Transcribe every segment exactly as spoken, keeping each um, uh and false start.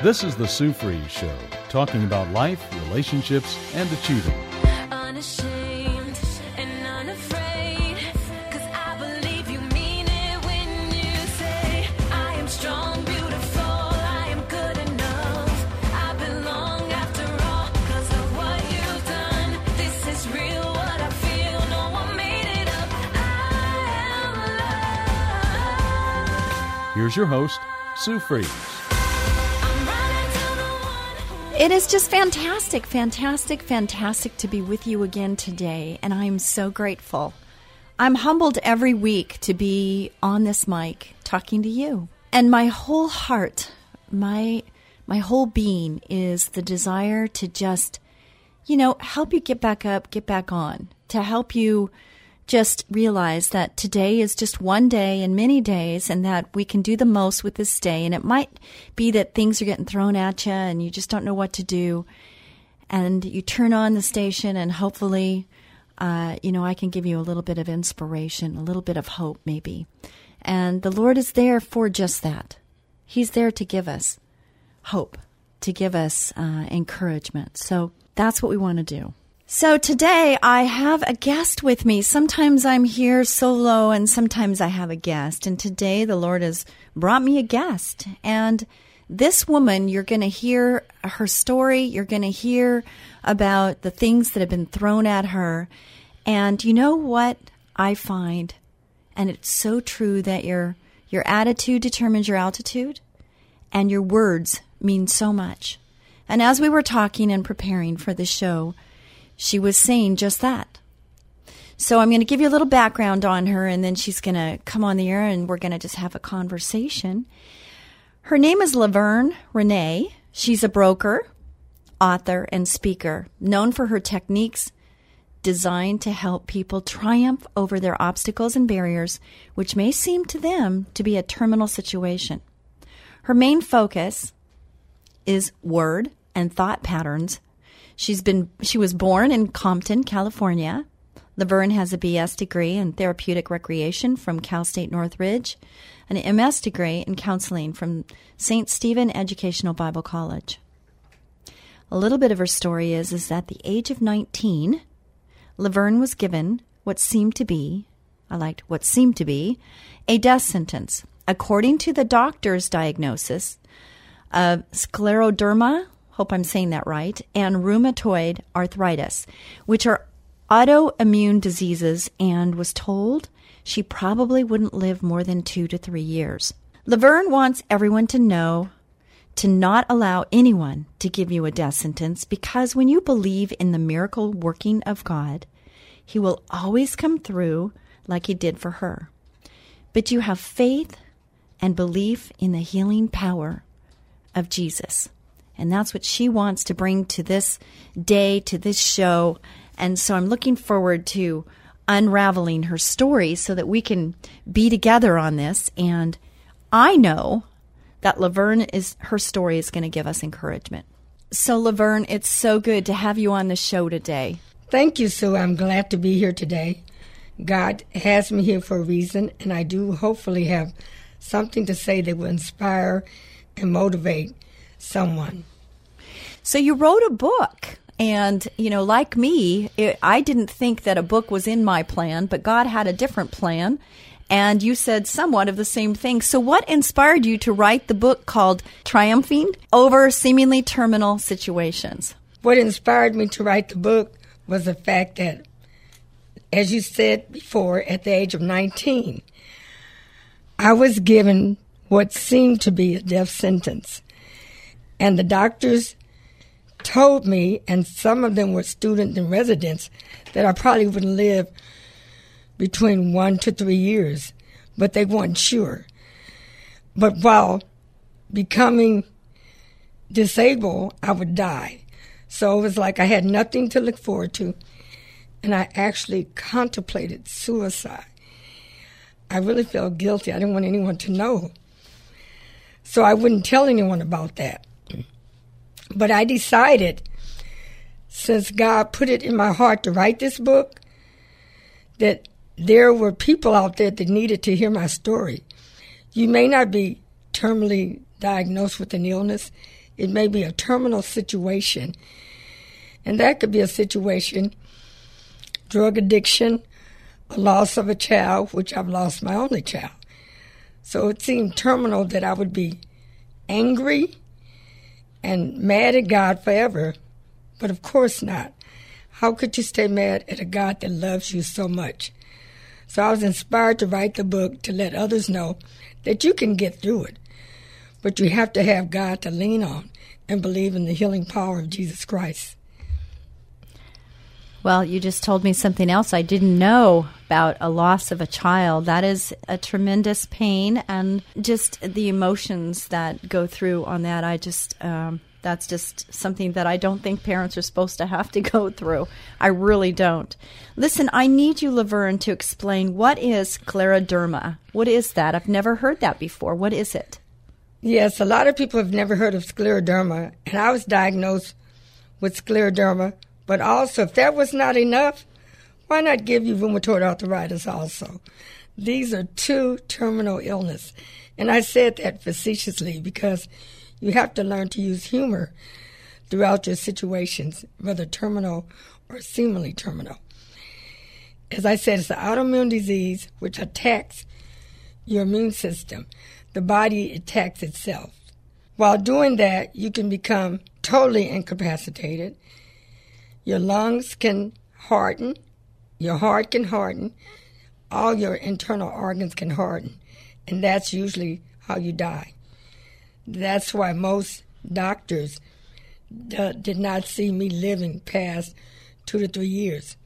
This is the Sue Fries Show, talking about life, relationships, and achieving. Unashamed and unafraid, 'cause I believe you mean it when you say, I am strong, beautiful, I am good enough, I belong after all, 'cause of what you've done. This is real, what I feel, no one made it up. I am loved. Here's your host, Sue Fries. It is just fantastic, fantastic, fantastic to be with you again today, and I'm so grateful. I'm humbled every week to be on this mic talking to you. And my whole heart, my my whole being is the desire to just, you know, help you get back up, get back on, to help you just realize that today is just one day in many days, and that we can do the most with this day. And it might be that things are getting thrown at you and you just don't know what to do. And you turn on the station and hopefully, uh, you know, I can give you a little bit of inspiration, a little bit of hope maybe. And the Lord is there for just that. He's there to give us hope, to give us uh, encouragement. So that's what we want to do. So today I have a guest with me. Sometimes I'm here solo and sometimes I have a guest. And today the Lord has brought me a guest. And this woman, you're going to hear her story. You're going to hear about the things that have been thrown at her. And you know what I find? And it's so true that your your attitude determines your altitude, and your words mean so much. And as we were talking and preparing for the show, she was saying just that. So I'm going to give you a little background on her, and then she's going to come on the air, and we're going to just have a conversation. Her name is Laverne Renee. She's a broker, author, and speaker, known for her techniques designed to help people triumph over their obstacles and barriers, which may seem to them to be a terminal situation. Her main focus is word and thought patterns. She's been, she was born in Compton, California. Laverne has a B S degree in therapeutic recreation from Cal State Northridge, an M S degree in counseling from Saint Stephen Educational Bible College. A little bit of her story is, is that at the age of nineteen, Laverne was given what seemed to be, I liked what seemed to be, a death sentence. According to the doctor's diagnosis of scleroderma, hope I'm saying that right, and rheumatoid arthritis, which are autoimmune diseases, and was told she probably wouldn't live more than two to three years. Laverne wants everyone to know to not allow anyone to give you a death sentence, because when you believe in the miracle working of God, He will always come through like He did for her. But you have faith and belief in the healing power of Jesus. And that's what she wants to bring to this day, to this show. And so I'm looking forward to unraveling her story so that we can be together on this. And I know that Laverne, is her story is going to give us encouragement. So Laverne, it's so good to have you on the show today. Thank you, Sue. I'm glad to be here today. God has me here for a reason, and I do hopefully have something to say that will inspire and motivate someone. So you wrote a book, and, you know, like me, it, I didn't think that a book was in my plan, but God had a different plan, and you said somewhat of the same thing. So what inspired you to write the book called Triumphing Over Seemingly Terminal Situations? What inspired me to write the book was the fact that, as you said before, at the age of nineteen, I was given what seemed to be a death sentence. And the doctors told me, and some of them were students and residents, that I probably wouldn't live between one to three years, but they weren't sure. But while becoming disabled, I would die. So it was like I had nothing to look forward to, and I actually contemplated suicide. I really felt guilty. I didn't want anyone to know. So I wouldn't tell anyone about that. But I decided, since God put it in my heart to write this book, that there were people out there that needed to hear my story. You may not be terminally diagnosed with an illness. it may be a terminal situation. And that could be a situation, drug addiction, a loss of a child, which I've lost my only child. So it seemed terminal that I would be angry and mad at God forever. But of course not. How could you stay mad at a God that loves you so much? So I was inspired to write the book to let others know that you can get through it. But you have to have God to lean on and believe in the healing power of Jesus Christ. Well, you just told me something else I didn't know about a loss of a child. That is a tremendous pain, and just the emotions that go through on that. I just, um, that's just something that I don't think parents are supposed to have to go through. I really don't. Listen, I need you, Laverne, to explain what is scleroderma. What is that? I've never heard that before. What is it? Yes, a lot of people have never heard of scleroderma, and I was diagnosed with scleroderma. But also, if that was not enough, why not give you rheumatoid arthritis also? These are two terminal illnesses. And I said that facetiously because you have to learn to use humor throughout your situations, whether terminal or seemingly terminal. As I said, it's an autoimmune disease which attacks your immune system. The body attacks itself. While doing that, you can become totally incapacitated. Your lungs can harden, your heart can harden, all your internal organs can harden, and that's usually how you die. That's why most doctors d- did not see me living past two to three years.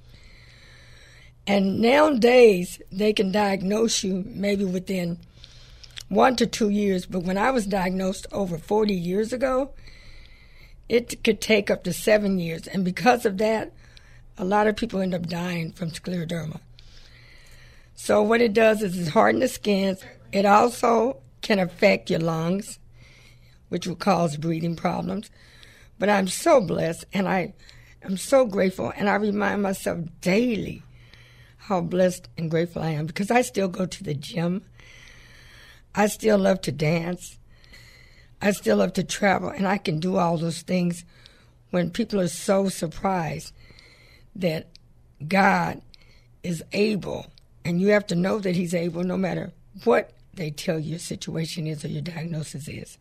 And nowadays, they can diagnose you maybe within one to two years, but when I was diagnosed over forty years ago, it could take up to seven years. And because of that, a lot of people end up dying from scleroderma. So what it does is it hardens the skin. It also can affect your lungs, which will cause breathing problems. But I'm so blessed, and I am so grateful, and I remind myself daily how blessed and grateful I am, because I still go to the gym. I still love to dance. I still love to travel, and I can do all those things when people are so surprised that God is able, and you have to know that he's able no matter what they tell you your situation is or your diagnosis is.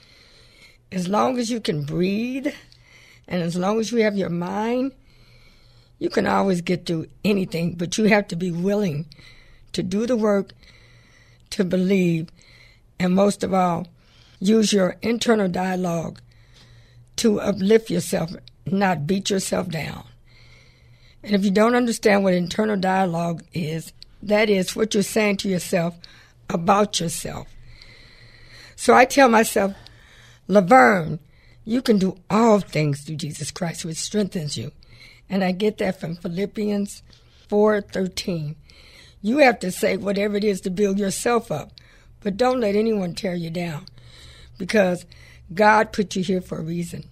As long as you can breathe, and as long as you have your mind, you can always get through anything, but you have to be willing to do the work, to believe, and most of all, use your internal dialogue to uplift yourself, not beat yourself down. And if you don't understand what internal dialogue is, that is what you're saying to yourself about yourself. So I tell myself, Laverne, you can do all things through Jesus Christ, which strengthens you. And I get that from Philippians four thirteen. You have to say whatever it is to build yourself up, but don't let anyone tear you down, because God put you here for a reason,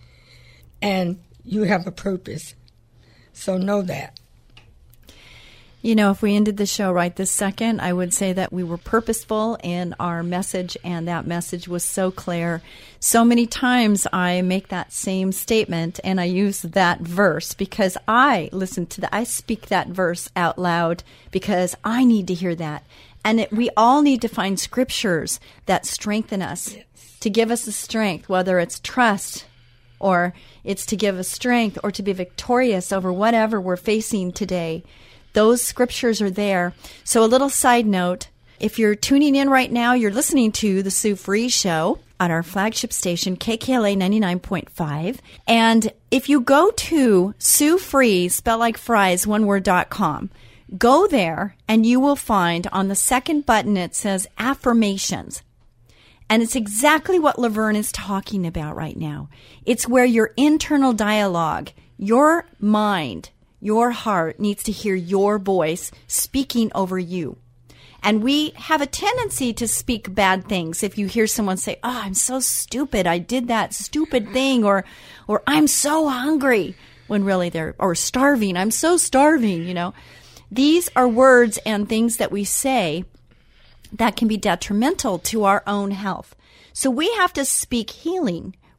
and you have a purpose. So know that. You know, if we ended the show right this second, I would say that we were purposeful in our message, and that message was so clear. So many times I make that same statement, and I use that verse because I listen to that. I speak that verse out loud because I need to hear that. And it, we all need to find scriptures that strengthen us, yes, to give us the strength, whether it's trust or it's to give us strength or to be victorious over whatever we're facing today. Those scriptures are there. So a little side note, if you're tuning in right now, you're listening to the Sue Fries Show on our flagship station, K K L A ninety-nine point five. And if you go to Sue Fries, spell like fries, one word, dot com, go there and you will find on the second button it says affirmations. And it's exactly what Laverne is talking about right now. It's where your internal dialogue, your mind, your heart needs to hear your voice speaking over you. And we have a tendency to speak bad things. If you hear someone say, oh, I'm so stupid, I did that stupid thing, or or I'm so hungry, when really they're, or starving, I'm so starving, you know. These are words and things that we say that can be detrimental to our own health. So we have to speak healing.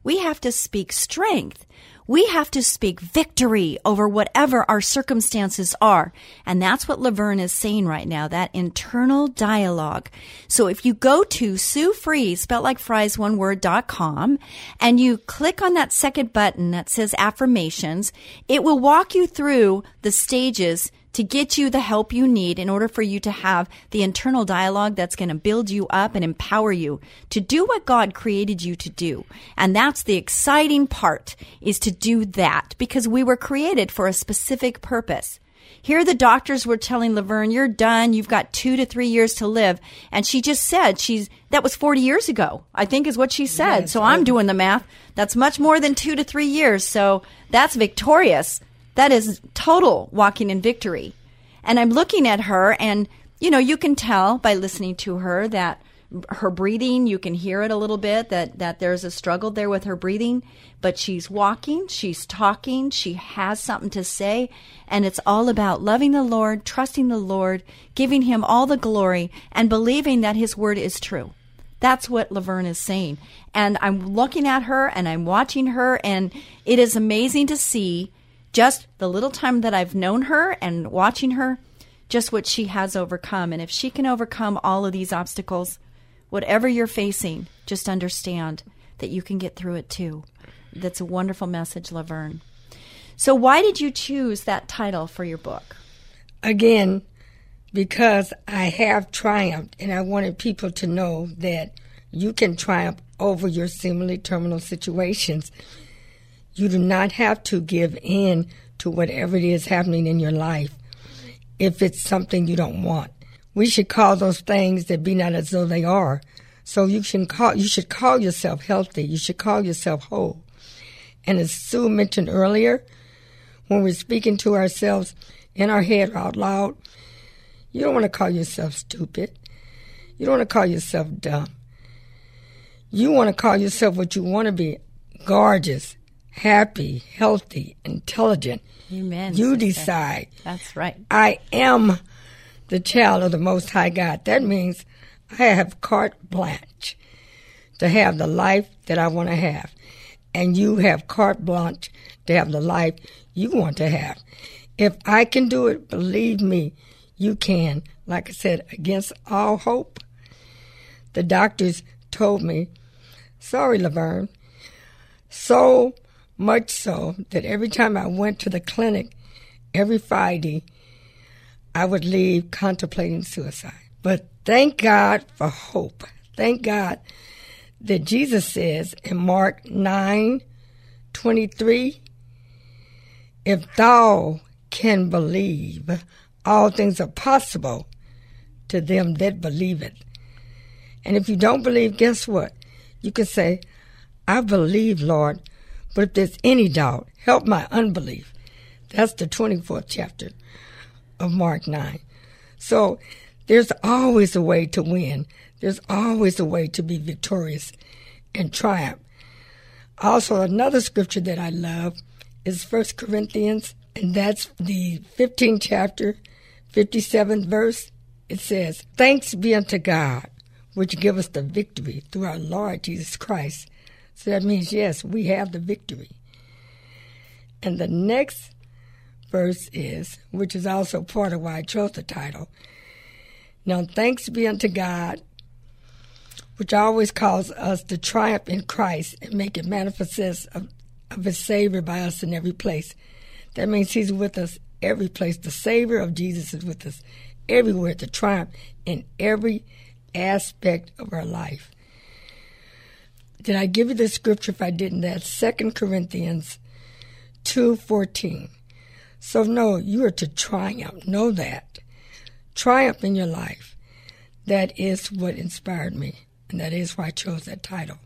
We have to speak strength. We have to speak victory over whatever our circumstances are. And that's what Laverne is saying right now, that internal dialogue. So if you go to Sue Fries, spelled like fries, one word, dot com, and you click on that second button that says affirmations, it will walk you through the stages to get you the help you need in order for you to have the internal dialogue that's going to build you up and empower you to do what God created you to do. And that's the exciting part, is to do that, because we were created for a specific purpose. Here the doctors were telling Laverne, you're done, you've got two to three years to live. And she just said, she's that was forty years ago, I think is what she said. Yes, so I'm doing the math. That's much more than two to three years. So that's victorious. That is total walking in victory. And I'm looking at her, and, you know, you can tell by listening to her that her breathing, you can hear it a little bit, that, that there's a struggle there with her breathing. But she's walking, she's talking, she has something to say. And it's all about loving the Lord, trusting the Lord, giving him all the glory, and believing that his word is true. That's what Laverne is saying. And I'm looking at her, and I'm watching her, and it is amazing to see just the little time that I've known her and watching her, just what she has overcome. And if she can overcome all of these obstacles, whatever you're facing, just understand that you can get through it too. That's a wonderful message, Laverne. So why did you choose that title for your book? Again, because I have triumphed, and I wanted people to know that you can triumph over your seemingly terminal situations. You do not have to give in to whatever it is happening in your life if it's something you don't want. We should call those things that be not as though they are. So you should call, you should call yourself healthy. You should call yourself whole. And as Sue mentioned earlier, when we're speaking to ourselves in our head or out loud, you don't want to call yourself stupid. You don't want to call yourself dumb. You want to call yourself what you want to be: gorgeous, happy, healthy, intelligent. Amen. You sister. decide. That's right. I am the child of the Most High God. That means I have carte blanche to have the life that I want to have. And you have carte blanche to have the life you want to have. If I can do it, believe me, you can. Like I said, against all hope. The doctors told me, sorry, Laverne, so much so that every time I went to the clinic, every Friday, I would leave contemplating suicide. But thank God for hope. Thank God that Jesus says in Mark nine twenty-three, if thou can believe, all things are possible to them that believe it. And if you don't believe, guess what? You can say, I believe, Lord, but if there's any doubt, help my unbelief. That's the twenty-fourth chapter of Mark nine. So there's always a way to win. There's always a way to be victorious and triumph. Also, another scripture that I love is First Corinthians, and that's the fifteenth chapter, fifty-seventh verse. It says, thanks be unto God, which give us the victory through our Lord Jesus Christ. So that means, yes, we have the victory. And the next verse is, which is also part of why I chose the title, now thanks be unto God, which always calls us to triumph in Christ and make it manifest of, of his Savior by us in every place. That means he's with us every place. The Savior of Jesus is with us everywhere to triumph in every aspect of our life. Did I give you the scripture? If I didn't, that's Second Corinthians two fourteen. So no, you are to triumph. Know that. Triumph in your life. That is what inspired me, and that is why I chose that title.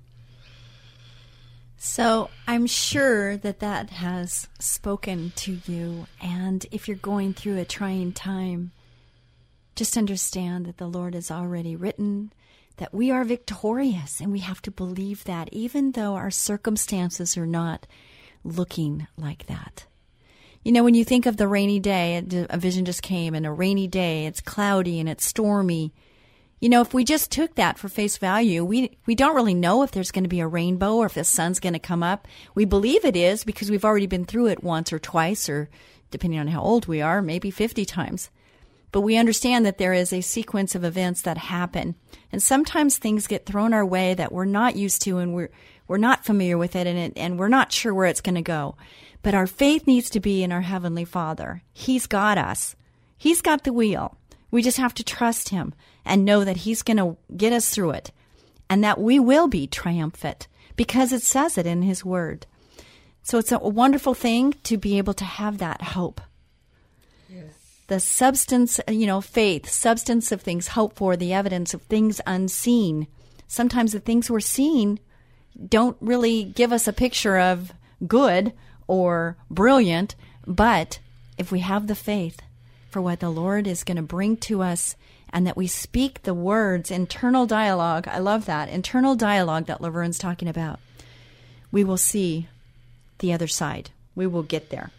So I'm sure that that has spoken to you, and if you're going through a trying time, just understand that the Lord has already written that we are victorious, and we have to believe that, even though our circumstances are not looking like that. You know, when you think of the rainy day, a vision just came, and a rainy day, it's cloudy and it's stormy. You know, if we just took that for face value, we we don't really know if there's going to be a rainbow or if the sun's going to come up. We believe it is because we've already been through it once or twice, or depending on how old we are, maybe fifty times. But we understand that there is a sequence of events that happen. And sometimes things get thrown our way that we're not used to, and we're we're not familiar with it, and it, and we're not sure where it's going to go. But our faith needs to be in our Heavenly Father. He's got us. He's got the wheel. We just have to trust Him and know that He's going to get us through it, and that we will be triumphant because it says it in His Word. So it's a wonderful thing to be able to have that hope. Yes. The substance, you know, faith, substance of things hoped for, the evidence of things unseen. Sometimes the things we're seeing don't really give us a picture of good or brilliant, but if we have the faith for what the Lord is going to bring to us, and that we speak the words, internal dialogue, I love that, internal dialogue that Laverne's talking about, we will see the other side. We will get there.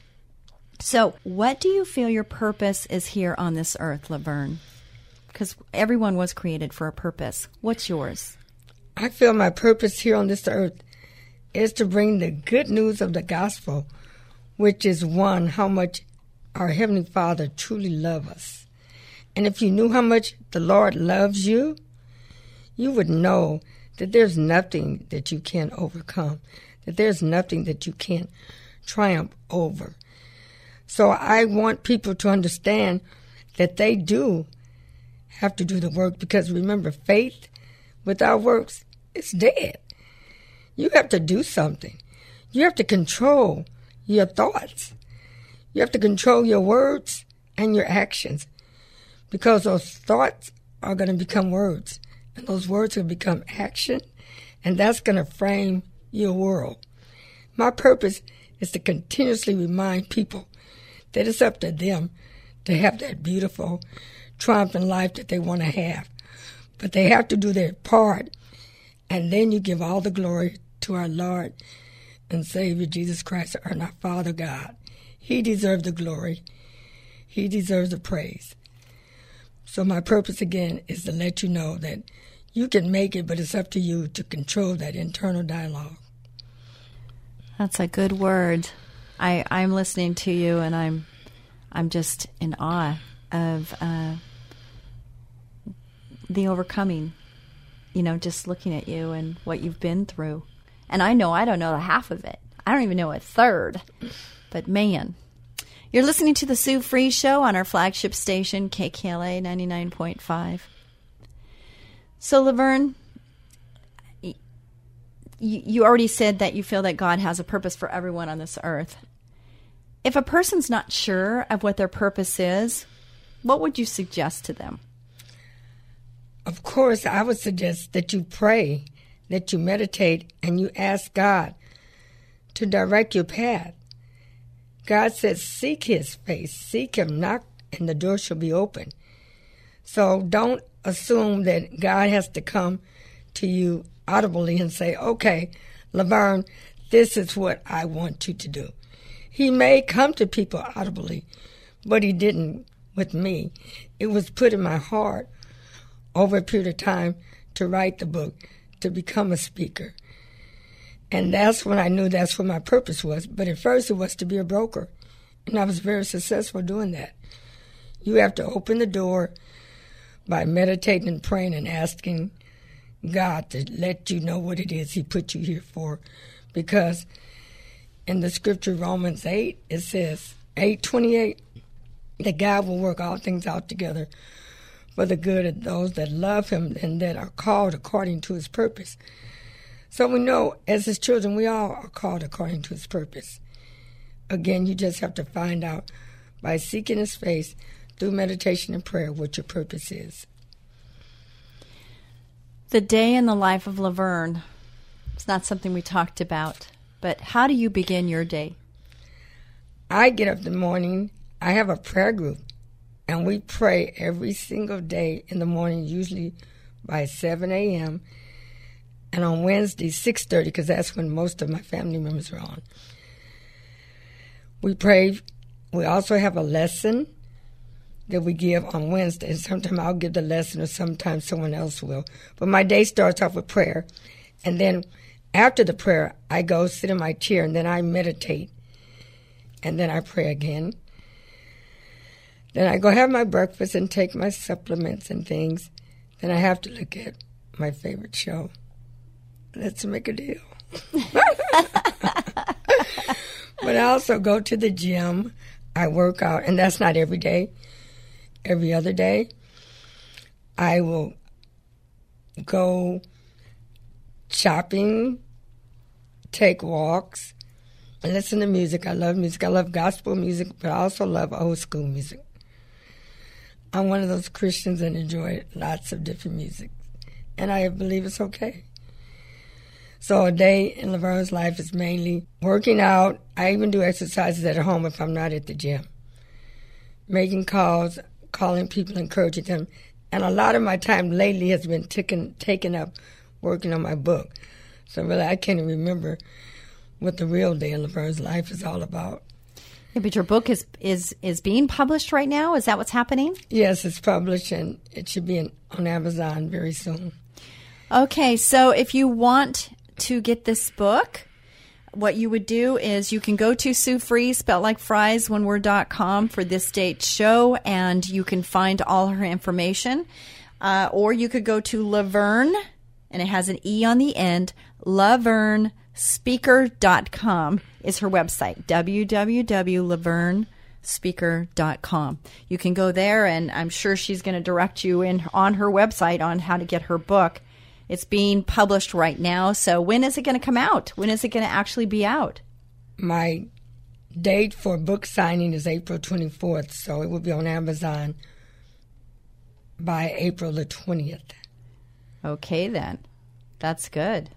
So what do you feel your purpose is here on this earth, Laverne? Because everyone was created for a purpose. What's yours? I feel my purpose here on this earth is to bring the good news of the gospel, which is, one, how much our Heavenly Father truly loves us. And if you knew how much the Lord loves you, you would know that there's nothing that you can't overcome, that there's nothing that you can't triumph over. So I want people to understand that they do have to do the work, because remember, faith without works is dead. You have to do something. You have to control your thoughts. You have to control your words and your actions, because those thoughts are going to become words, and those words will become action, and that's going to frame your world. My purpose is to continuously remind people that it's up to them to have that beautiful, triumphant life that they want to have. But they have to do their part, and then you give all the glory to our Lord and Savior Jesus Christ, our Father God. He deserves the glory. He deserves the praise. So my purpose, again, is to let you know that you can make it, but it's up to you to control that internal dialogue. That's a good word. I, I'm listening to you, and I'm I'm just in awe of uh, the overcoming, you know, just looking at you and what you've been through. And I know I don't know the half of it. I don't even know a third. But man, you're listening to the Sue Free Show on our flagship station, K K L A ninety-nine point five. So, Laverne, you, you already said that you feel that God has a purpose for everyone on this earth. If a person's not sure of what their purpose is, what would you suggest to them? Of course, I would suggest that you pray, that you meditate, and you ask God to direct your path. God says, seek His face, seek Him, knock, and the door shall be open. So don't assume that God has to come to you audibly and say, okay, Laverne, this is what I want you to do. He may come to people audibly, but He didn't with me. It was put in my heart over a period of time to write the book, to become a speaker. And that's when I knew that's what my purpose was. But at first it was to be a broker, and I was very successful doing that. You have to open the door by meditating and praying and asking God to let you know what it is He put you here for. Because in the scripture, Romans eight, it says, eight twenty-eight, that God will work all things out together for the good of those that love Him and that are called according to His purpose. So we know, as His children, we all are called according to His purpose. Again, you just have to find out by seeking His face through meditation and prayer what your purpose is. The day in the life of Laverne, it's not something we talked about, but how do you begin your day? I get up in the morning. I have a prayer group, and we pray every single day in the morning, usually by seven a.m., and on Wednesday, six thirty, because that's when most of my family members are on. We pray. We also have a lesson that we give on Wednesday. Sometimes I'll give the lesson or sometimes someone else will. But my day starts off with prayer. And then after the prayer, I go sit in my chair and then I meditate. And then I pray again. Then I go have my breakfast and take my supplements and things. Then I have to look at my favorite show. Let's Make a Deal. But I also go to the gym. I work out, and that's not every day. Every other day, I will go shopping, take walks, and listen to music. I love music. I love gospel music, but I also love old school music. I'm one of those Christians that enjoy lots of different music, and I believe it's okay. So a day in Laverne's life is mainly working out. I even do exercises at home if I'm not at the gym. Making calls, calling people, encouraging them. And a lot of my time lately has been taken, taken up working on my book. So really I can't even remember what the real day in Laverne's life is all about. Yeah, but your book is, is, is being published right now? Is that what's happening? Yes, it's published, and it should be in, on Amazon very soon. Okay, so if you want to get this book, what you would do is you can go to Sue Fries, spelled like fries, one word, dot com for this date's show, and you can find all her information. Uh, or you could go to Laverne, and it has an E on the end, laverne speaker dot com is her website, w w w dot laverne speaker dot com. You can go there, and I'm sure she's going to direct you in on her website on how to get her book. It's being published right now. So when is it going to come out? When is it going to actually be out? My date for book signing is April twenty-fourth, so it will be on Amazon by April the twentieth. Okay, then. That's good.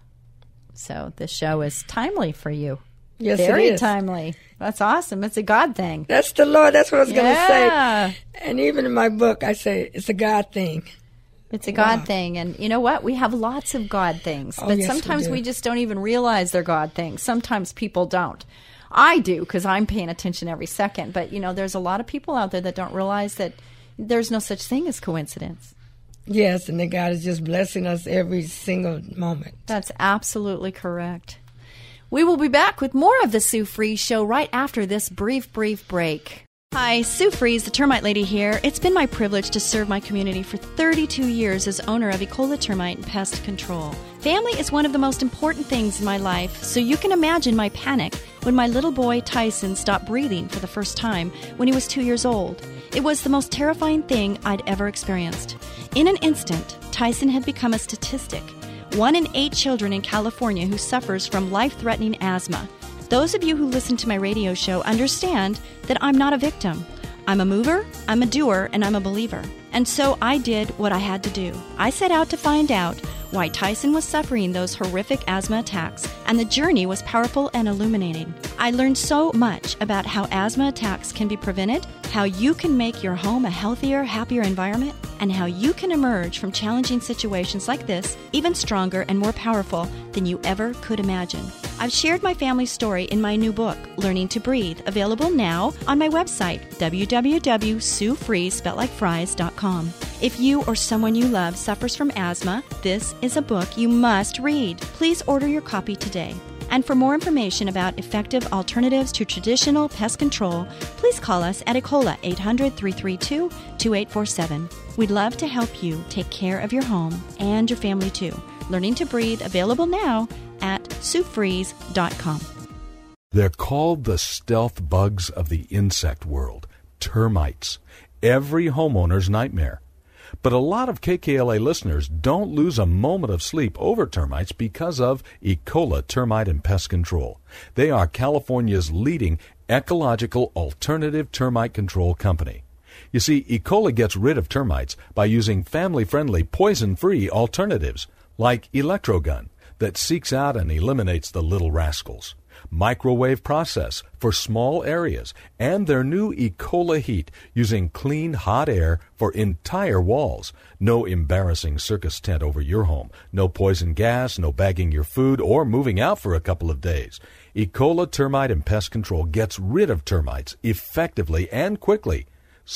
So the show is timely for you. Yes, Very it is. timely. That's awesome. It's a God thing. That's the Lord. That's what I was going to Yeah. say. And even in my book, I say it's a God thing. It's a God Wow. thing. And you know what? We have lots of God things. Oh, But yes, we sometimes do. we just don't even realize they're God things. Sometimes people don't. I do, because I'm paying attention every second. But, you know, there's a lot of people out there that don't realize that there's no such thing as coincidence. Yes, and that God is just blessing us every single moment. That's absolutely correct. We will be back with more of the Sue Fries Show right after this brief, brief break. Hi, Sue Fries, the Termite Lady here. It's been my privilege to serve my community for thirty-two years as owner of Ecola Termite and Pest Control. Family is one of the most important things in my life, so you can imagine my panic when my little boy Tyson stopped breathing for the first time when he was two years old. It was the most terrifying thing I'd ever experienced. In an instant, Tyson had become a statistic. One in eight children in California who suffers from life-threatening asthma. Those of you who listen to my radio show understand that I'm not a victim. I'm a mover, I'm a doer, and I'm a believer. And so I did what I had to do. I set out to find out why Tyson was suffering those horrific asthma attacks, and the journey was powerful and illuminating. I learned so much about how asthma attacks can be prevented, how you can make your home a healthier, happier environment, and how you can emerge from challenging situations like this even stronger and more powerful than you ever could imagine. I've shared my family's story in my new book, Learning to Breathe, available now on my website, w w w dot sue fries spelled like fries dot com. If you or someone you love suffers from asthma, this is a book you must read. Please order your copy today. And for more information about effective alternatives to traditional pest control, please call us at Ecola eight hundred, three three two, two eight four seven. We'd love to help you take care of your home and your family too. Learning to Breathe, available now at sue fries dot com. They're called the stealth bugs of the insect world, termites. Every homeowner's nightmare. But a lot of K K L A listeners don't lose a moment of sleep over termites because of Ecola Termite and Pest Control. They are California's leading ecological alternative termite control company. You see, Ecola gets rid of termites by using family-friendly, poison-free alternatives like Electrogun that seeks out and eliminates the little rascals, microwave process for small areas, and their new Ecola Heat using clean hot air for entire walls. No embarrassing circus tent over your home, no poison gas, no bagging your food or moving out for a couple of days. Ecola Termite and Pest Control gets rid of termites effectively and quickly. So,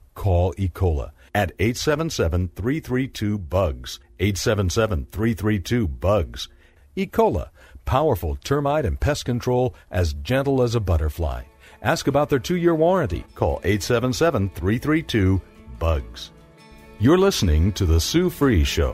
call E. cola at eight seven seven, three three two, B U G S, eight seven seven, three three two, B U G S. E. cola, powerful termite and pest control as gentle as a butterfly. Ask about their two-year warranty. Call eight seven seven, three three two, B U G S. You're listening to The Sue Fries Show.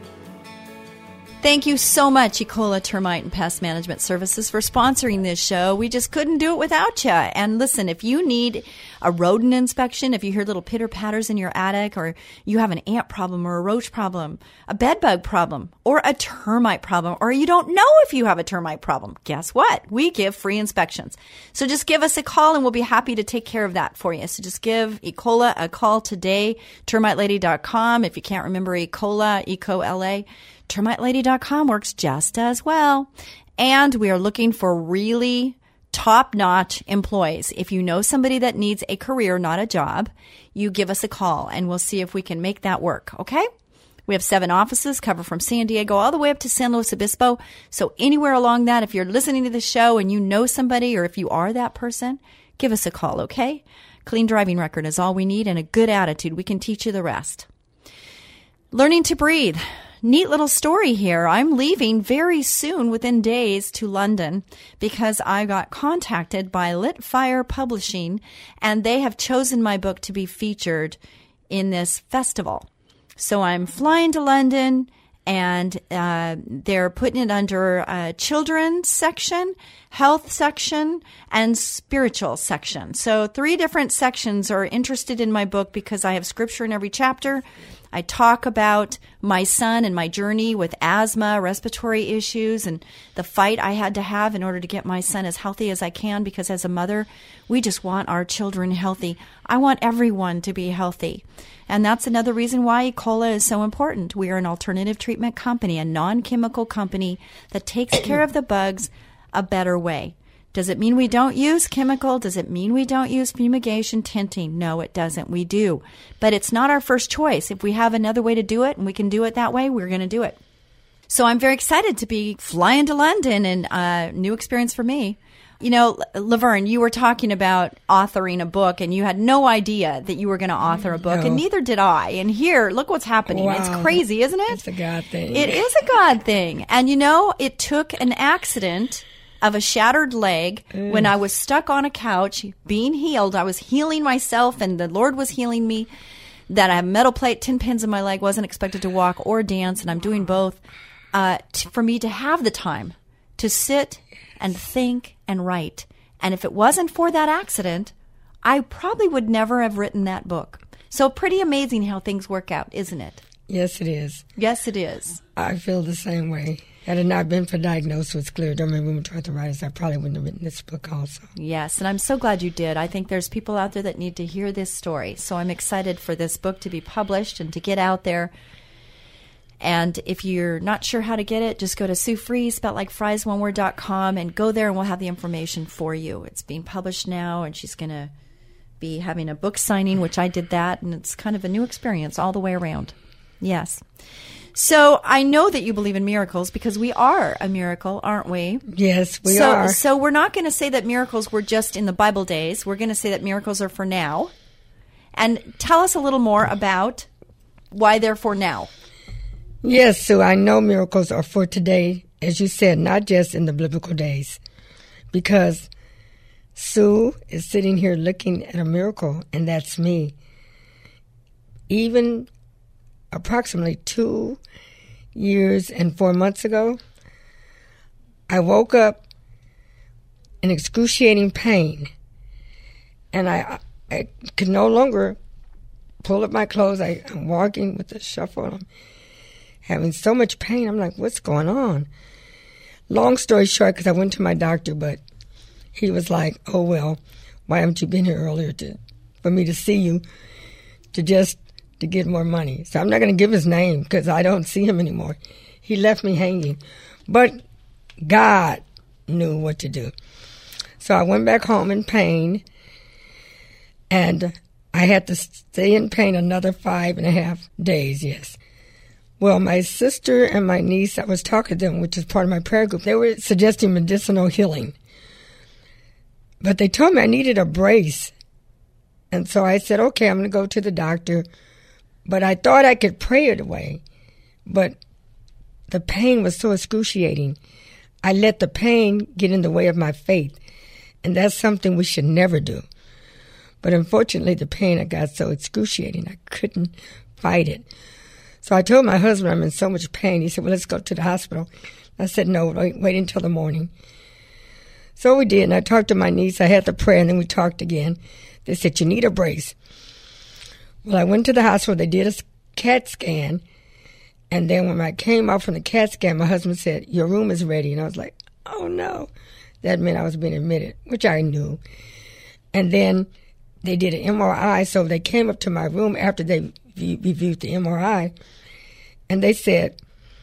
Thank you so much, E. cola Termite and Pest Management Services, for sponsoring this show. We just couldn't do it without you. And listen, if you need a rodent inspection, if you hear little pitter-patters in your attic, or you have an ant problem or a roach problem, a bed bug problem, or a termite problem, or you don't know if you have a termite problem, guess what? We give free inspections. So just give us a call and we'll be happy to take care of that for you. So just give E. cola a call today, termite lady dot com. If you can't remember E. cola, E C O L A, termite lady dot com works just as well. And we are looking for really top-notch employees. If you know somebody that needs a career, not a job, you give us a call and we'll see if we can make that work, okay? We have seven offices, cover from San Diego all the way up to San Luis Obispo. So anywhere along that, if you're listening to the show and you know somebody, or if you are that person, give us a call, okay? Clean driving record is all we need, and a good attitude. We can teach you the rest. Learning to breathe. Neat little story here. I'm leaving very soon, within days, to London because I got contacted by Lit Fire Publishing, and they have chosen my book to be featured in this festival. So I'm flying to London, and uh, they're putting it under a children's section, health section, and spiritual section. So three different sections are interested in my book because I have scripture in every chapter. I talk about my son and my journey with asthma, respiratory issues, and the fight I had to have in order to get my son as healthy as I can, because as a mother, we just want our children healthy. I want everyone to be healthy. And that's another reason why E. cola is so important. We are an alternative treatment company, a non-chemical company that takes care of the bugs a better way. Does it mean we don't use chemical? Does it mean we don't use fumigation, tinting? No, it doesn't. We do. But it's not our first choice. If we have another way to do it and we can do it that way, we're going to do it. So I'm very excited to be flying to London, and a uh, new experience for me. You know, Laverne, you were talking about authoring a book, and you had no idea that you were going to author a book, No. and neither did I. And here, look what's happening. Wow. It's crazy, isn't it? It's a God thing. It is a God thing. And you know, it took an accident of a shattered leg when I was stuck on a couch being healed. I was healing myself, and the Lord was healing me. That I have a metal plate, ten pins in my leg, wasn't expected to walk or dance, and I'm doing both. Uh, t- for me to have the time to sit and think and write. And if it wasn't for that accident, I probably would never have written that book. So pretty amazing how things work out, isn't it? Yes, it is. Yes, it is. I feel the same way. Had it not been for diagnosis with scleroderma and rheumatoid arthritis, I probably wouldn't have written this book also. Yes, and I'm so glad you did. I think there's people out there that need to hear this story. So I'm excited for this book to be published and to get out there. And if you're not sure how to get it, just go to Sue Fries, spelled like fries, one word, dot com, and go there and we'll have the information for you. It's being published now, and she's going to be having a book signing, which I did that, and it's kind of a new experience all the way around. Yes. So I know that you believe in miracles because we are a miracle, aren't we? Yes, we so, are. So we're not going to say that miracles were just in the Bible days. We're going to say that miracles are for now. And tell us a little more about why they're for now. Yes, Sue, I know miracles are for today, as you said, not just in the biblical days. Because Sue is sitting here looking at a miracle, and that's me. Even approximately two years and four months ago, I woke up in excruciating pain, and I, I could no longer pull up my clothes. I, I'm walking with a shuffle. I'm having so much pain. I'm like, what's going on? Long story short, because I went to my doctor, but he was like, oh, well, why haven't you been here earlier to for me to see you to just to get more money? So I'm not going to give his name because I don't see him anymore. He left me hanging. But God knew what to do. So I went back home in pain, and I had to stay in pain another five and a half days, yes. Well, my sister and my niece, I was talking to them, which is part of my prayer group, they were suggesting medicinal healing. But they told me I needed a brace And so I said, okay, I'm going to go to the doctor. But I thought I could pray it away. But the pain was so excruciating. I let the pain get in the way of my faith. And that's something we should never do. But unfortunately, the pain, I got so excruciating, I couldn't fight it. So I told my husband I'm in so much pain. He said, well, let's go to the hospital. I said, no, wait, wait until the morning. So we did, and I talked to my niece. I had the prayer, and then we talked again. They said, you need a brace. Well, I went to the hospital. They did a CAT scan. And then when I came out from the CAT scan, my husband said, your room is ready. And I was like, oh, no. That meant I was being admitted, which I knew. And then they did an M R I. So they came up to my room after they reviewed the M R I. And they said,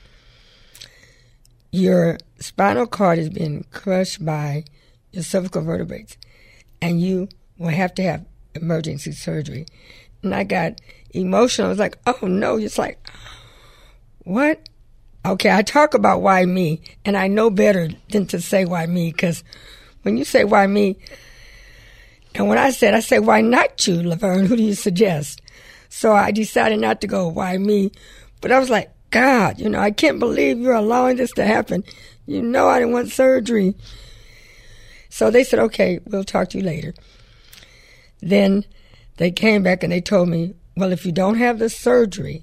your spinal cord has been crushed by your cervical vertebrae, and you will have to have emergency surgery. And I got emotional. I was like, oh, no. It's like, what? Okay, I talk about why me, and I know better than to say why me, because when you say why me, and when I said, I say, why not you, Laverne? Who do you suggest? So I decided not to go, why me? But I was like, God, you know, I can't believe you're allowing this to happen. You know I didn't want surgery. So they said, okay, we'll talk to you later. Then they came back and they told me, well, if you don't have the surgery,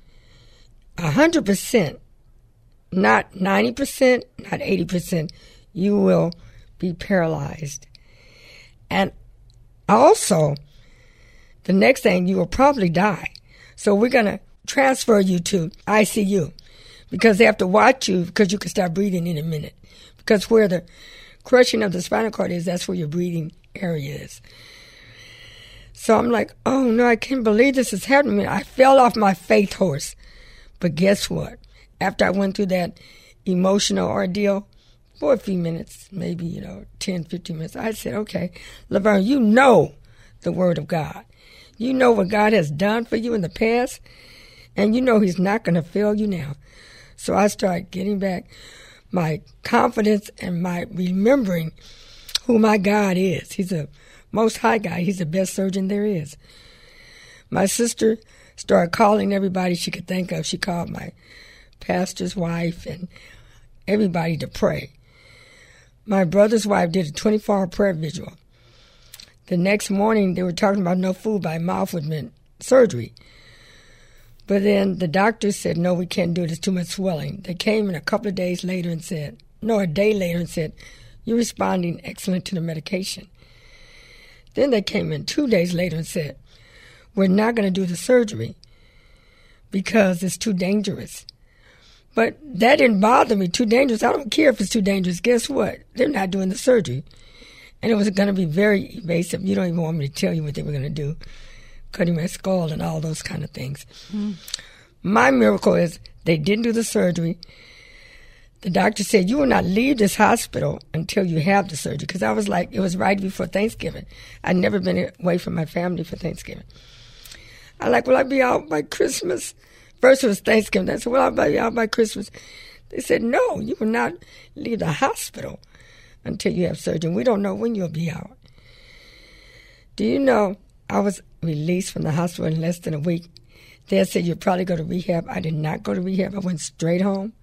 one hundred percent, not ninety percent, not eighty percent, you will be paralyzed. And also, the next thing, you will probably die. So we're going to transfer you to I C U because they have to watch you because you can start breathing in a minute. Because where the crushing of the spinal cord is, that's where your breathing area is. So I'm like, oh, no, I can't believe this is happening to me. I fell off my faith horse. But guess what? After I went through that emotional ordeal for a few minutes, maybe, you know, ten, fifteen minutes, I said, okay, Laverne, you know the Word of God. You know what God has done for you in the past, and you know He's not going to fail you now. So I started getting back my confidence and my remembering who my God is. He's a Most High God. He's the best surgeon there is. My sister started calling everybody she could think of. She called my pastor's wife and everybody to pray. My brother's wife did a twenty-four hour prayer vigil. The next morning, they were talking about no food by mouth would mean surgery. But then the doctor said, no, we can't do it. It's too much swelling. They came in a couple of days later and said, no, a day later and said, you're responding excellent to the medication. Then they came in two days later and said, we're not going to do the surgery because it's too dangerous. But that didn't bother me. Too dangerous. I don't care if it's too dangerous. Guess what? They're not doing the surgery. And it was going to be very invasive. You don't even want me to tell you what they were going to do. Cutting my skull and all those kind of things. Mm. My miracle is they didn't do the surgery. The doctor said, you will not leave this hospital until you have the surgery. Because I was like, it was right before Thanksgiving. I'd never been away from my family for Thanksgiving. I like, will I be out by Christmas? First it was Thanksgiving. I said, will I be out by Christmas? They said, no, you will not leave the hospital until you have surgery. We don't know when you'll be out. Do you know, I was released from the hospital in less than a week. They said, you'll probably go to rehab. I did not go to rehab. I went straight home.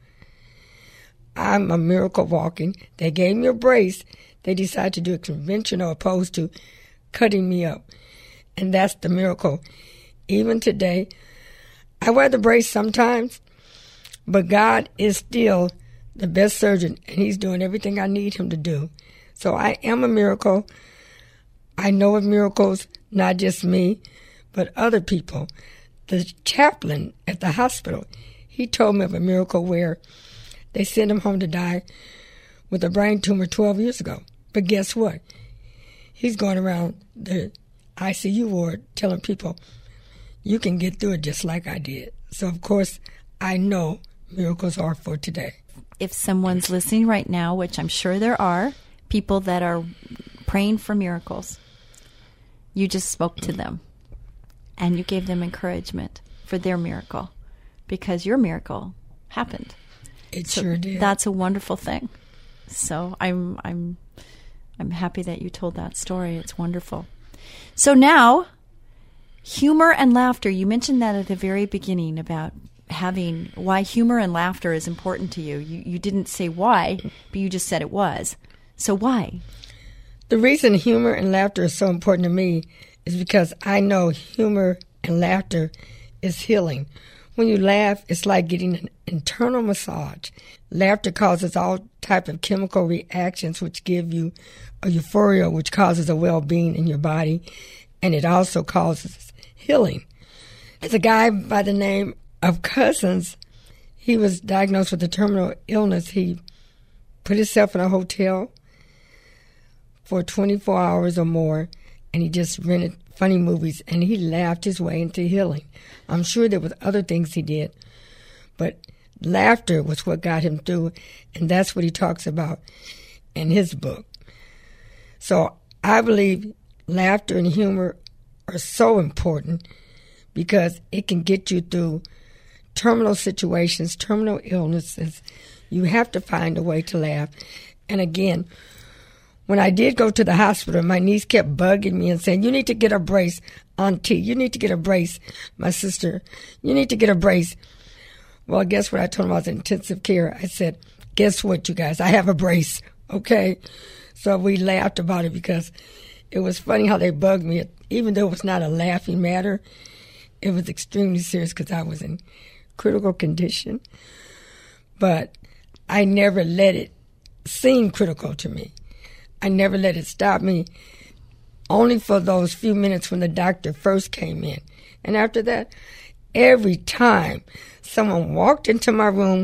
I'm a miracle walking. They gave me a brace. They decided to do a conventional opposed to cutting me up. And that's the miracle. Even today, I wear the brace sometimes, but God is still the best surgeon, and He's doing everything I need Him to do. So I am a miracle. I know of miracles, not just me, but other people. The chaplain at the hospital, he told me of a miracle where they sent him home to die with a brain tumor twelve years ago. But guess what? He's going around the I C U ward telling people, you can get through it just like I did. So, of course, I know miracles are for today. If someone's listening right now, which I'm sure there are, people that are praying for miracles, you just spoke to them and you gave them encouragement for their miracle because your miracle happened. It so sure did. That's a wonderful thing. So I'm I'm I'm happy that you told that story. It's wonderful. So now Humor and laughter, you mentioned that at the very beginning about having why humor and laughter is important to you. You you didn't say why, but you just said it was. So why? The reason humor and laughter is so important to me is because I know humor and laughter is healing. When you laugh, it's like getting an internal massage. Laughter causes all type of chemical reactions which give you a euphoria, which causes a well-being in your body, and it also causes healing. There's a guy by the name of Cousins. He was diagnosed with a terminal illness. He put himself in a hotel for twenty-four hours or more, and he just rented funny movies, and he laughed his way into healing. I'm sure there was other things he did, but laughter was what got him through, and that's what he talks about in his book. So I believe laughter and humor are so important because it can get you through terminal situations, terminal illnesses. You have to find a way to laugh. And again, when I did go to the hospital, my niece kept bugging me and saying, you need to get a brace, Auntie. You need to get a brace, my sister. You need to get a brace. Well, guess what I told them? I was in intensive care. I said, guess what, you guys? I have a brace, okay? So we laughed about it because it was funny how they bugged me. Even though it was not a laughing matter, it was extremely serious because I was in critical condition. But I never let it seem critical to me. I never let it stop me, only for those few minutes when the doctor first came in. And after that, every time someone walked into my room,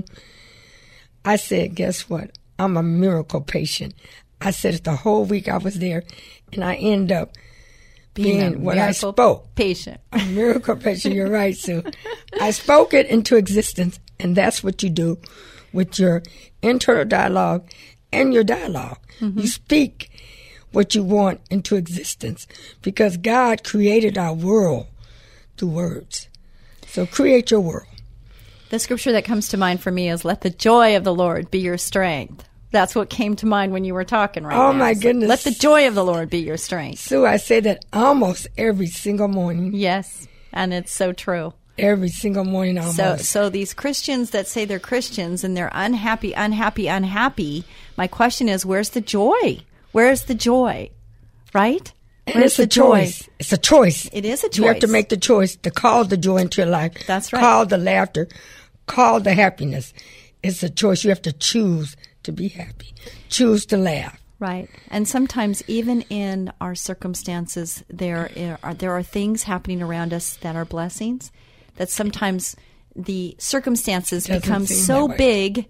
I said, guess what? I'm a miracle patient. I said it the whole week I was there, and I end up being, being what I spoke. Patient. A miracle patient, you're right, Sue. I spoke it into existence, and that's what you do with your internal dialogue and your dialogue. Mm-hmm. You speak what you want into existence because God created our world through words. So create your world. The scripture that comes to mind for me is, let the joy of the Lord be your strength. That's what came to mind when you were talking right now. Oh, my goodness. Let the joy of the Lord be your strength. Sue, I say that almost every single morning. Yes, and it's so true. Every single morning almost. So, so these Christians that say they're Christians and they're unhappy, unhappy, unhappy, my question is, where's the joy? Where's the joy? Right? And it's a choice. It's a choice. It is a choice. You have to make the choice to call the joy into your life. That's right. Call the laughter. Call the happiness. It's a choice. You have to choose to be happy. Choose to laugh. Right. And sometimes even in our circumstances, there are, there are things happening around us that are blessings, that sometimes the circumstances Doesn't become seem so that way. big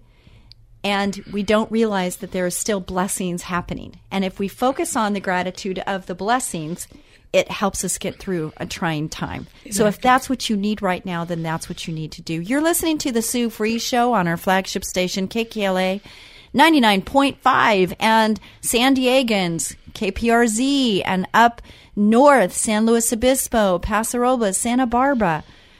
and we don't realize that there are still blessings happening. And if we focus on the gratitude of the blessings, it helps us get through a trying time. Exactly. So if that's what you need right now, then that's what you need to do. You're listening to the Sue Free Show on our flagship station, K K L A ninety-nine point five, and San Diegans, K P R Z, and up north, San Luis Obispo, Paso Robles, Santa Barbara,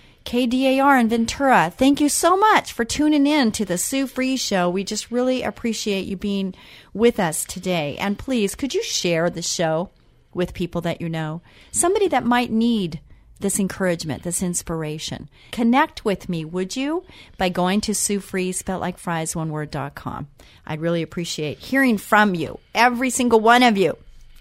K D A R in Ventura. Thank you so much for tuning in to the Sue Free Show. We just really appreciate you being with us today. And please, could you share the show with people that you know? Somebody that might need this encouragement, this inspiration. Connect with me, would you? By going to Sue Free, spelled like fries, one word, dot com. I'd really appreciate hearing from you, every single one of you.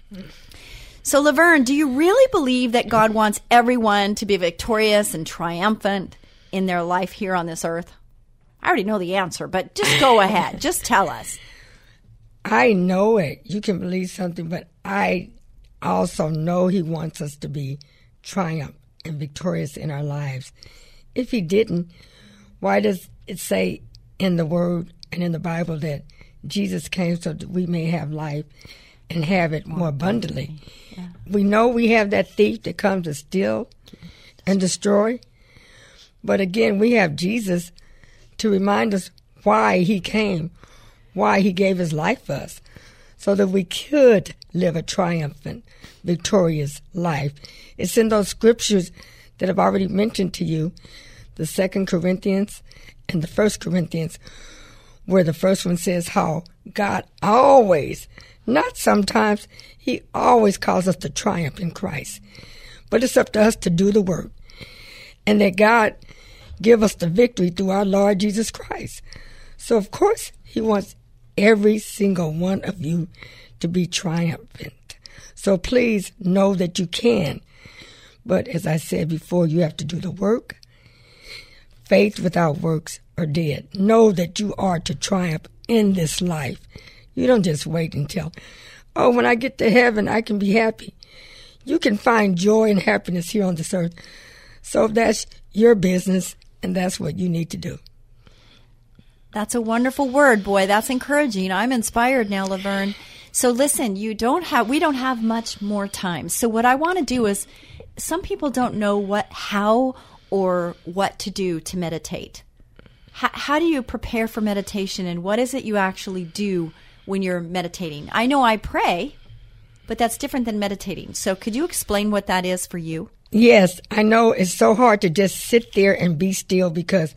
So, Laverne, do you really believe that God wants everyone to be victorious and triumphant in their life here on this earth? I already know the answer, but just go ahead. Just tell us. I know it. You can believe something, but I also know he wants us to be triumphant and victorious in our lives. If he didn't, why does it say in the Word and in the Bible that Jesus came so that we may have life and have it more abundantly? Yeah. We know we have that thief that comes to steal and destroy. But again, we have Jesus to remind us why he came, why he gave his life for us, so that we could live a triumphant, victorious life. It's in those scriptures that I've already mentioned to you, the Second Corinthians and the First Corinthians, where the first one says how God always, not sometimes, he always calls us to triumph in Christ. But it's up to us to do the work. And that God give us the victory through our Lord Jesus Christ. So, of course, he wants every single one of you to be triumphant. So please know that you can. But as I said before, you have to do the work. Faith without works are dead. Know that you are to triumph in this life. You don't just wait until, oh, when I get to heaven, I can be happy. You can find joy and happiness here on this earth. So that's your business, and that's what you need to do. That's a wonderful word, boy. That's encouraging. I'm inspired now, Laverne. So listen, you don't have, we don't have much more time. So what I want to do is, some people don't know what, how, or what to do to meditate. How, how do you prepare for meditation, and what is it you actually do when you're meditating? I know I pray, but that's different than meditating. So could you explain what that is for you? Yes, I know it's so hard to just sit there and be still, because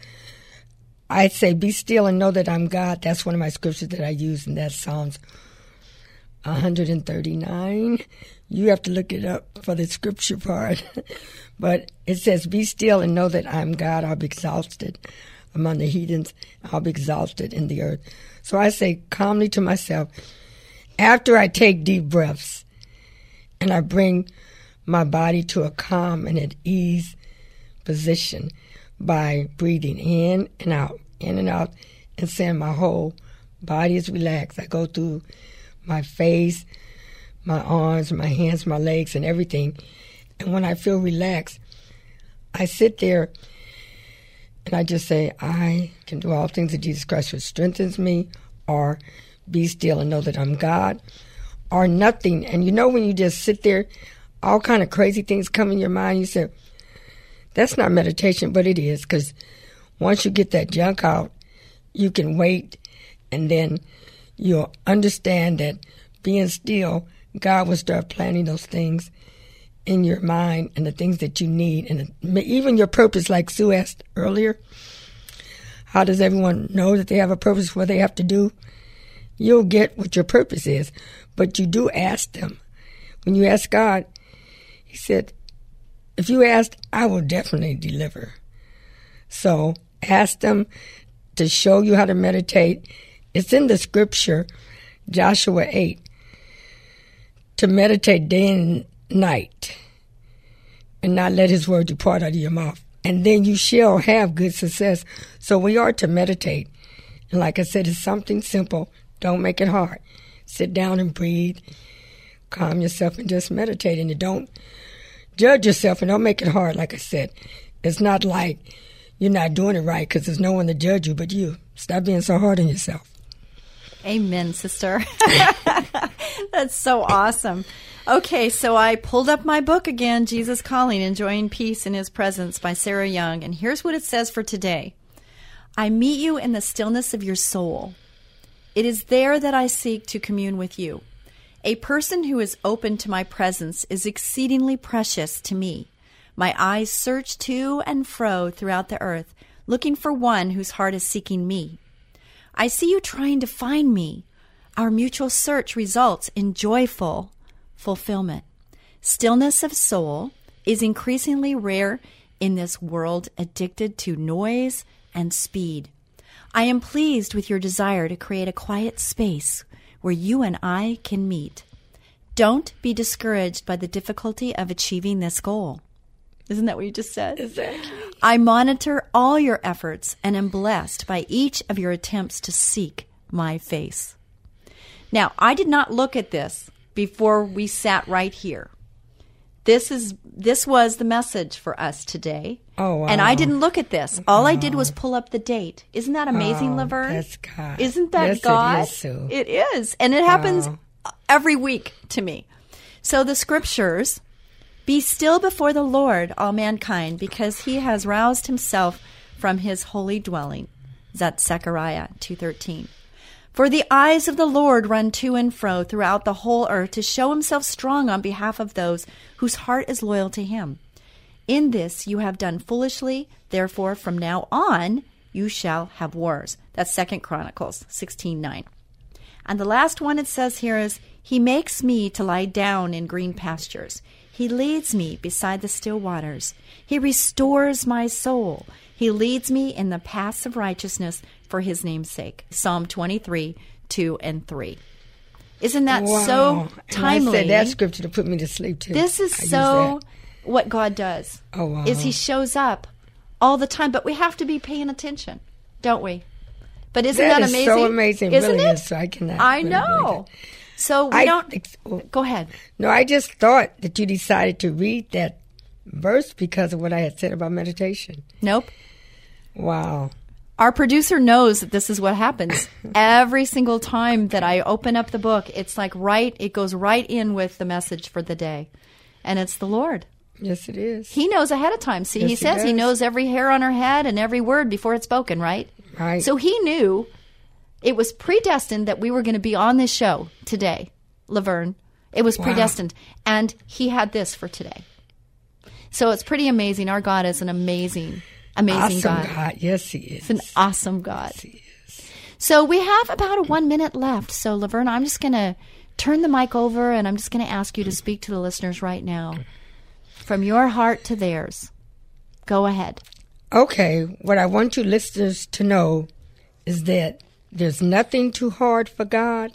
I say, be still and know that I'm God. That's one of my scriptures that I use, and that's Psalms one thirty-nine. You have to look it up for the scripture part. But it says, be still and know that I'm God. I'll be exalted among the heathens. I'll be exalted in the earth. So I say calmly to myself, after I take deep breaths and I bring my body to a calm and at ease position by breathing in and out, in and out, and saying my whole body is relaxed. I go through my face, my arms, my hands, my legs, and everything. And when I feel relaxed, I sit there and I just say, I can do all things that Jesus Christ who strengthens me, or be still and know that I'm God, or nothing. And you know when you just sit there, all kind of crazy things come in your mind. You say, that's not meditation, but it is, because once you get that junk out, you can wait, and then you'll understand that being still, God will start planting those things in your mind and the things that you need, and even your purpose, like Sue asked earlier. How does everyone know that they have a purpose, what they have to do? You'll get what your purpose is, but you do ask them. When you ask God, he said, if you ask, I will definitely deliver. So ask them to show you how to meditate. It's in the scripture, Joshua eight, to meditate day and night and not let his word depart out of your mouth. And then you shall have good success. So we are to meditate. And like I said, it's something simple. Don't make it hard. Sit down and breathe. Calm yourself and just meditate. And you don't judge yourself, and don't make it hard. Like I said, it's not like you're not doing it right, because there's no one to judge you but you. Stop being so hard on yourself. Amen, sister. That's so awesome. Okay, so I pulled up my book again, Jesus Calling, Enjoying Peace in His Presence by Sarah Young. And here's what it says for today. I meet you in the stillness of your soul. It is there that I seek to commune with you. A person who is open to my presence is exceedingly precious to me. My eyes search to and fro throughout the earth, looking for one whose heart is seeking me. I see you trying to find me. Our mutual search results in joyful fulfillment. Stillness of soul is increasingly rare in this world addicted to noise and speed. I am pleased with your desire to create a quiet space where you and I can meet. Don't be discouraged by the difficulty of achieving this goal. Isn't that what you just said? Exactly. I monitor all your efforts and am blessed by each of your attempts to seek my face. Now, I did not look at this before we sat right here. This is this was the message for us today. Oh, wow. And I didn't look at this. All I did was pull up the date. Isn't that amazing, Oh, Laverne? that's God. Isn't that Yes, it God? is, Sue. It is. And it happens Wow. every week to me. So the scriptures, be still before the Lord, all mankind, because he has roused himself from his holy dwelling. That's Zechariah two thirteen. For the eyes of the Lord run to and fro throughout the whole earth to show himself strong on behalf of those whose heart is loyal to him. In this you have done foolishly, therefore from now on you shall have wars. That's Second Chronicles sixteen nine. And the last one it says here is, he makes me to lie down in green pastures. He leads me beside the still waters. He restores my soul. He leads me in the paths of righteousness for his name's sake. Psalm twenty-three, two and three. Isn't that Wow. so timely? And I said that scripture to put me to sleep, too. This is I use so that. what God does. Oh, wow. Is he shows up all the time, but we have to be paying attention, don't we? But isn't That that, is amazing? so amazing. It Isn't really it? is. So I cannot I really know. believe it. So we I- don't. Go ahead. No, I just thought that you decided to read that verse because of what I had said about meditation. Nope. Wow. Our producer knows that this is what happens. Every single time that I open up the book, it's like right, it goes right in with the message for the day. And it's the Lord. Yes, it is. He knows ahead of time. See, Yes, he he says he does. knows every hair on our head and every word before it's spoken, right? Right. So he knew it was predestined that we were going to be on this show today, Laverne. It was Wow. predestined. And he had this for today. So it's pretty amazing. Our God is an amazing, amazing awesome God. God. Yes, he is. It's an awesome God. Yes, he is. So we have about a one minute left. So Laverne, I'm just going to turn the mic over and I'm just going to ask you to speak to the listeners right now. From your heart to theirs. Go ahead. Okay, what I want you listeners to know is that there's nothing too hard for God.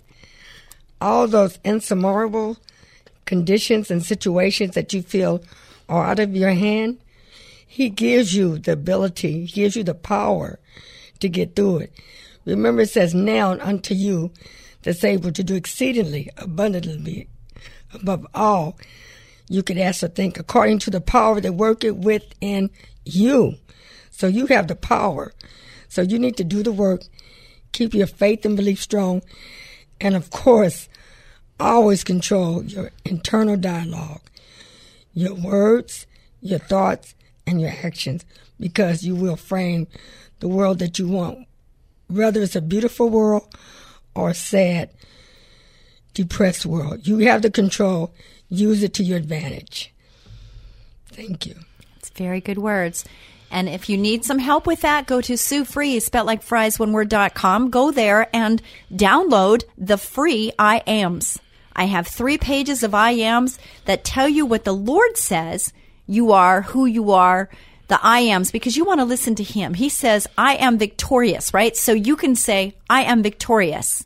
All those insurmountable conditions and situations that you feel are out of your hand, he gives you the ability, he gives you the power to get through it. Remember, it says, now unto you that's able to do exceedingly abundantly above all you could ask or think, according to the power that worketh within you. So you have the power. So you need to do the work, keep your faith and belief strong, and of course, always control your internal dialogue, your words, your thoughts, and your actions, because you will frame the world that you want, whether it's a beautiful world or a sad, depressed world. You have the control. Use it to your advantage. Thank you. It's very good words. And if you need some help with that, go to Sue Fries, spelled like fries, one word, dot com. Go there and download the free I Ams. I have three pages of I Ams that tell you what the Lord says you are, who you are, the I Ams, because you want to listen to him. He says, I am victorious, right? So you can say, I am victorious.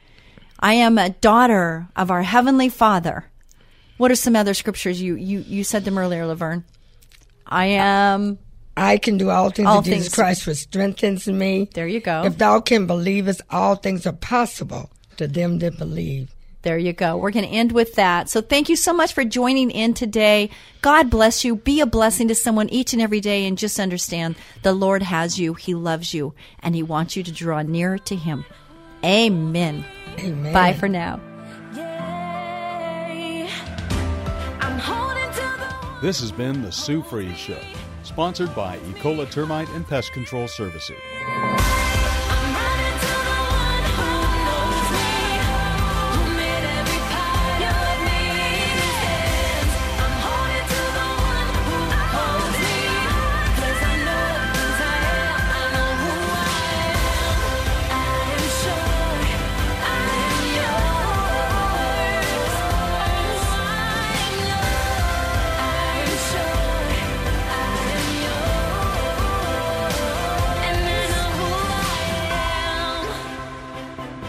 I am a daughter of our Heavenly Father. What are some other scriptures? You you, you said them earlier, Laverne. I am... I can do all things All through Jesus things. Christ, which strengthens me. There you go. If thou can believe us, all things are possible to them that believe. There you go. We're going to end with that. So thank you so much for joining in today. God bless you. Be a blessing to someone each and every day, and just understand the Lord has you. He loves you, and he wants you to draw nearer to him. Amen. Amen. Bye for now. Yay. I'm holding to the This has been The Sue Fries Show, sponsored by Ecola Termite and Pest Control Services. I'm running to the one who knows me, who made every part of me his hands. I'm holding to the one who holds me, 'cause I know whose I am, I know who I am. I am sure I am yours. Oh, I know I am sure I am yours. And I know who I am.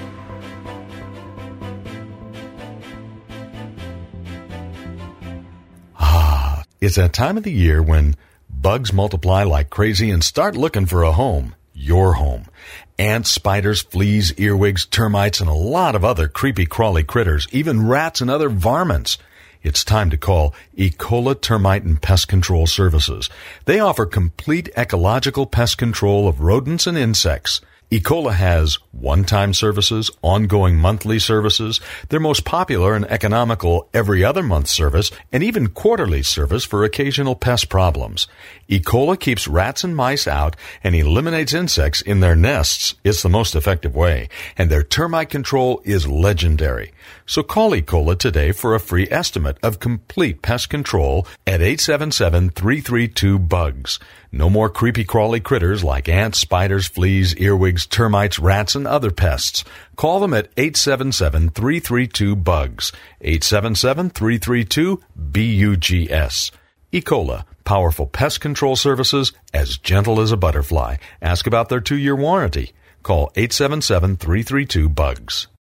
It's that time of the year when bugs multiply like crazy and start looking for a home. Your home. Ants, spiders, fleas, earwigs, termites, and a lot of other creepy crawly critters, even rats and other varmints. It's time to call Ecola Termite and Pest Control Services. They offer complete ecological pest control of rodents and insects. Ecola has one-time services, ongoing monthly services, their most popular and economical every other month service, and even quarterly service for occasional pest problems. Ecola keeps rats and mice out and eliminates insects in their nests. It's the most effective way, and their termite control is legendary. So call Ecola today for a free estimate of complete pest control at eight seven seven, three three two, BUGS. No more creepy crawly critters like ants, spiders, fleas, earwigs, bugs, termites, rats, and other pests. Call them at eight seven seven, three three two, bugs, eight seven seven, three three two, B U G S. Ecola, powerful pest control services as gentle as a butterfly. Ask about their two-year warranty. Call eight seven seven, three three two, bugs.